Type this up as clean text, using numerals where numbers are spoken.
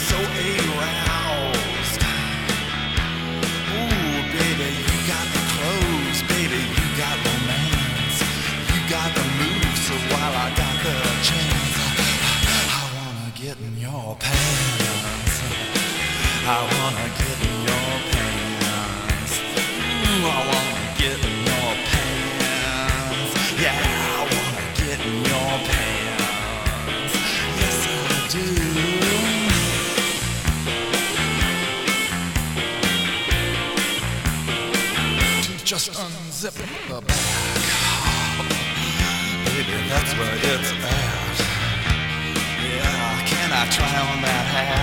so aroused. Ooh, baby, you got the clothes, baby, you got romance, you got the moves. So while I got the chance, I wanna get in your pants. I wanna get in your pants. Ooh, I wanna get in your pants. Yeah, I wanna get in your pants. Yes, I do. Just unzip the back, baby, that's where it's at. Yeah, can I try on that hat?